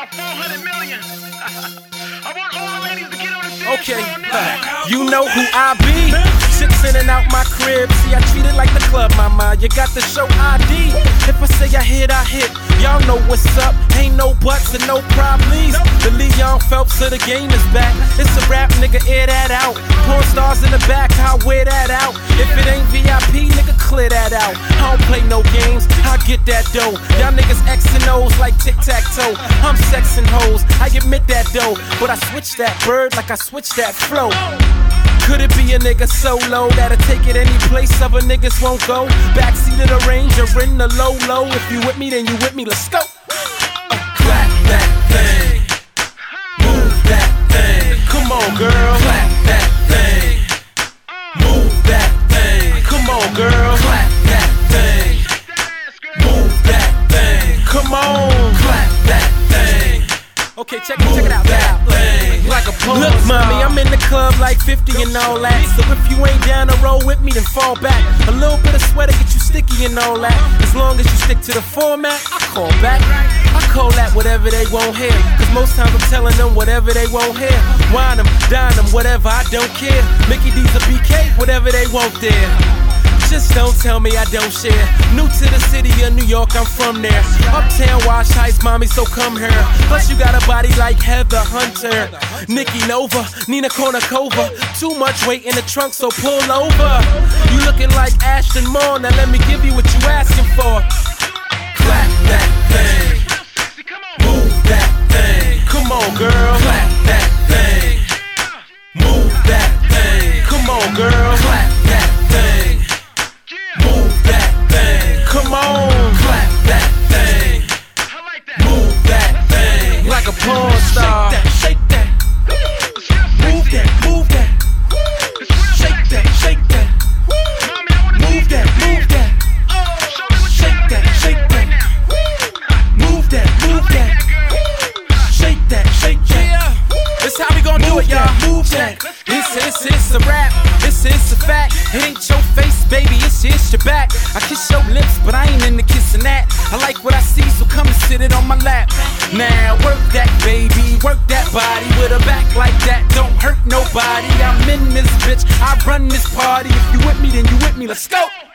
about 400 million. I want all the ladies to get on the stage. Okay, you know who I be. Chicks in and out my crib. See, I treat it like the club, mama. You got to show ID. If I say I hit, I hit. Y'all know what's up. Ain't no buts and no problems. The Leon Phelps of the game is back. It's a rap, nigga, air that out. Porn stars in the back, I wear that out. If it ain't VIP, nigga, clear that out. I don't play no games, I get that dough. Y'all niggas X and O's like tic-tac-toe. I'm sexing hoes, I admit that though. But I switch that bird like I switch that flow. Could it be a nigga solo that'll take it any place other niggas won't go? Backseat of the Ranger in the low. If you with me, then you with me, let's go. Clap that thing, move that thing. Come on, girl. Clap that thing, move that thing. Come on, girl. Clap that thing, move that thing. Come on, clap that thing. Okay, check it out now. Like a porn Look, mommy, I'm in the club like 50 and all that. So if you ain't down to roll with me, then fall back. A little bit of sweater get you sticky and all that. As long as you stick to the format, I call back. I call that whatever they won't hear. Cause most times I'm telling them whatever they won't hear. Wine them, dine them, whatever, I don't care. Mickey D's a BK, whatever they want there. Just don't tell me I don't share. New to the city of New York, I'm from there. Uptown Wash Heights, mommy, so come here. Plus you got a body like Heather Hunter, Nikki Nova, Nina Kournikova. Too much weight in the trunk, so pull over. You looking like Ashton Moore, now let me give you what you asking for. Clap that thing, move that thing. Come on, girl. Clap that thing, move that thing. Come on, girl. Clap that thing, move that thing. Come on, clap that thing, move that thing. Like a porn star. Shake that, move that, move that. Shake that, shake that. Move that, move that. Shake that, shake that. Move that, move that. Shake that, shake that. This how we gon' do it, y'all. Move that. It's a rap. It's a fact. It ain't your face, baby. It's your back. I kiss your lips, but I ain't into kissing that. I like what I see, so come and sit it on my lap. Now work that, baby. Work that body with a back like that. Don't hurt nobody. I'm in this bitch. I run this party. If you with me, then you with me. Let's go.